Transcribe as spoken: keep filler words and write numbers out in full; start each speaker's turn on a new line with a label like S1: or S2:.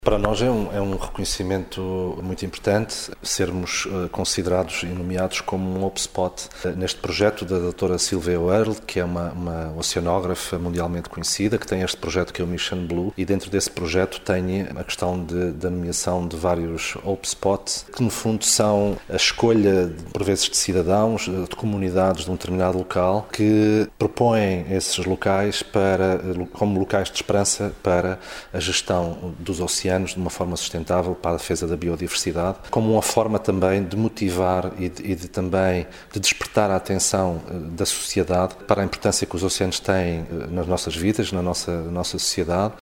S1: Para nós é um, é um reconhecimento muito importante sermos uh, considerados e nomeados como um HopeSpot uh, neste projeto da doutora Sylvia Earle, que é uma, uma oceanógrafa mundialmente conhecida, que tem este projeto que é o Mission Blue, e dentro desse projeto tem a questão de, da nomeação de vários HopeSpots, que no fundo são a escolha, de, por vezes, de cidadãos, de comunidades de um determinado local, que propõem esses locais para, como locais de esperança para a gestão dos oceanos de uma forma sustentável para a defesa da biodiversidade, como uma forma também de motivar e de, e de também de despertar a atenção da sociedade para a importância que os oceanos têm nas nossas vidas, na nossa, na nossa sociedade.